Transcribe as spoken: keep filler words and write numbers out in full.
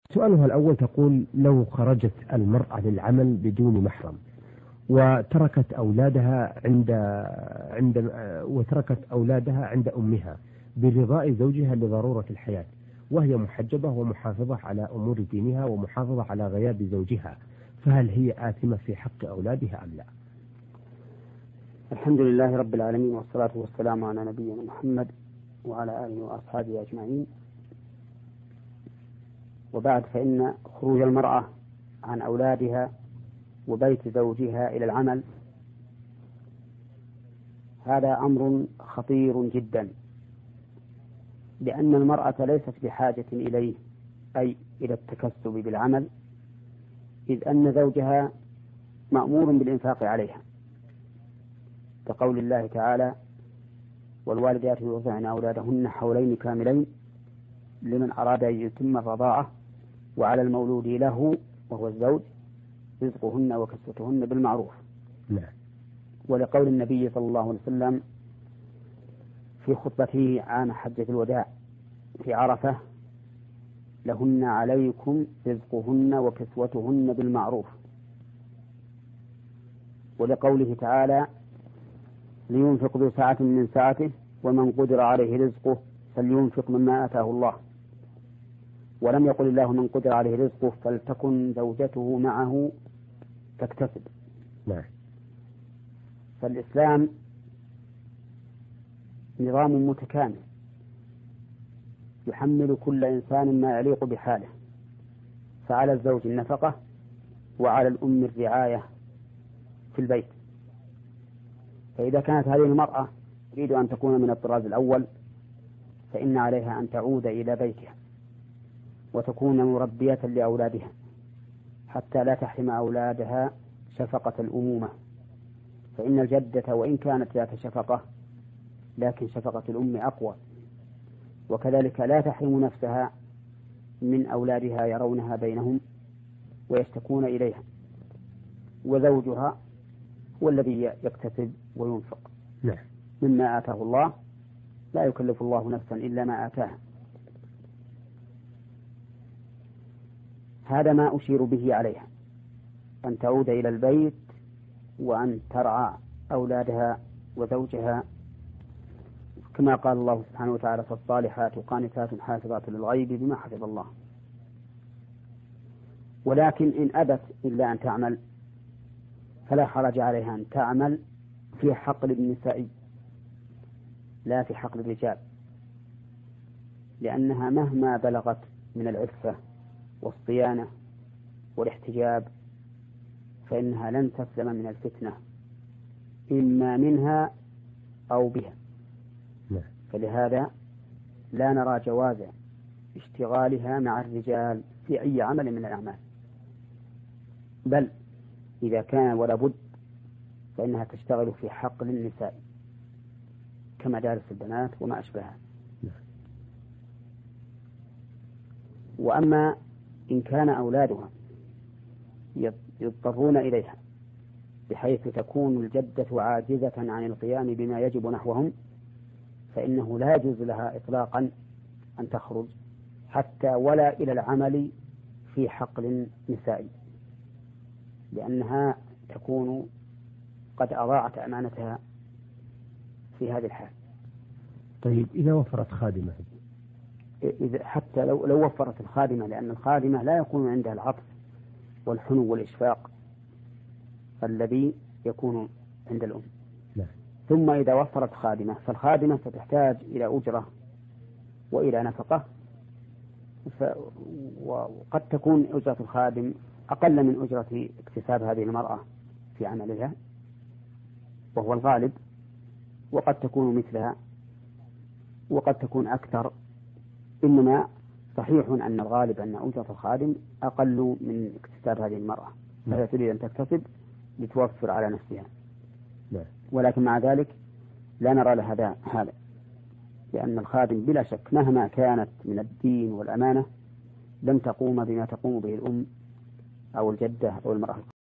سؤالها الأول تقول: لو خرجت المرأة للعمل بدون محرم وتركت أولادها عند عند وتركت أولادها عند أمها برضاء زوجها لضرورة الحياة، وهي محجبة ومحافظة على أمور دينها ومحافظة على غياب زوجها، فهل هي آثمة في حق أولادها أم لا؟ الحمد لله رب العالمين، والصلاة والسلام على نبينا محمد وعلى آله وأصحابه أجمعين، وبعد، فإن خروج المرأة عن أولادها وبيت زوجها إلى العمل هذا أمر خطير جدا، لأن المرأة ليست بحاجة إليه، أي إلى التكسب بالعمل، إذ أن زوجها مأمور بالإنفاق عليها، كقول الله تعالى: والوالدات يرضعن أولادهن حولين كاملين لمن أراد أن يتم الرضاعة وعلى المولود له وهو الزوج رزقهن وكسوتهن بالمعروف. نعم. ولقول النبي صلى الله عليه وسلم في خطبته عام حجة الوداع في عرفة: لهن عليكم رزقهن وكسوتهن بالمعروف. ولقوله تعالى: لينفق ذو سعة من سعته ومن قدر عليه رزقه فلينفق مما آتاه الله. ولم يقل الله من قدر عليه رزقه فلتكن زوجته معه تكتسب. نعم. فالإسلام نظام متكامل يحمل كل إنسان ما يليق بحاله، فعلى الزوج النفقة وعلى الأم الرعاية في البيت. فإذا كانت هذه المرأة تريد أن تكون من الطراز الأول فإن عليها أن تعود إلى بيتها وتكون مربية لأولادها حتى لا تحرم أولادها شفقة الأمومة، فإن الجدة وإن كانت ذات شفقة لكن شفقة الأم أقوى، وكذلك لا تحرم نفسها من أولادها يرونها بينهم ويشتكون إليها، وزوجها هو الذي يكتسب وينفق. نعم. مما آتاه الله، لا يكلف الله نفسا إلا ما آتاها. هذا ما أشير به عليها، أن تعود إلى البيت وأن ترعى أولادها وزوجها، كما قال الله سبحانه وتعالى: فالصالحات قانتات حافظات للغيب بما حفظ الله. ولكن إن أبت إلا أن تعمل فلا حرج عليها أن تعمل في حقل النساء لا في حقل الرجال، لأنها مهما بلغت من العفة والصيانة والاحتجاب فإنها لن تسلم من الفتنة، إما منها أو بها. فلهذا لا نرى جواز اشتغالها مع الرجال في أي عمل من الأعمال، بل إذا كان ولا بد فإنها تشتغل في حقل النساء كمدارس البنات وما أشبهها. وأما إن كان أولادها يضطرون إليها بحيث تكون الجدة عاجزة عن القيام بما يجب نحوهم فإنه لا يجوز لها إطلاقا أن تخرج حتى ولا إلى العمل في حقل نسائي، لأنها تكون قد أضاعت أمانتها في هذه الحال. طيب، إذا وفرت خادمة، إذا حتى لو, لو وفرت الخادمة، لأن الخادمة لا يكون عندها العطف والحنو والإشفاق الذي يكون عند الأم. لا. ثم إذا وفرت خادمة فالخادمة ستحتاج إلى أجرة وإلى نفقة، ف... وقد تكون أجرة الخادم أقل من أجرة اكتساب هذه المرأة في عملها وهو الغالب، وقد تكون مثلها وقد تكون أكثر. إنما صحيح أن الغالب أن أجرة الخادم أقل من اكتساب هذه المرأة، فهي تريد أن تكتسب لتوفر على نفسها. لا. ولكن مع ذلك لا نرى لها هذا، لأن الخادم بلا شك مهما كانت من الدين والأمانة لن تقوم بما تقوم به الأم أو الجدة أو المرأة.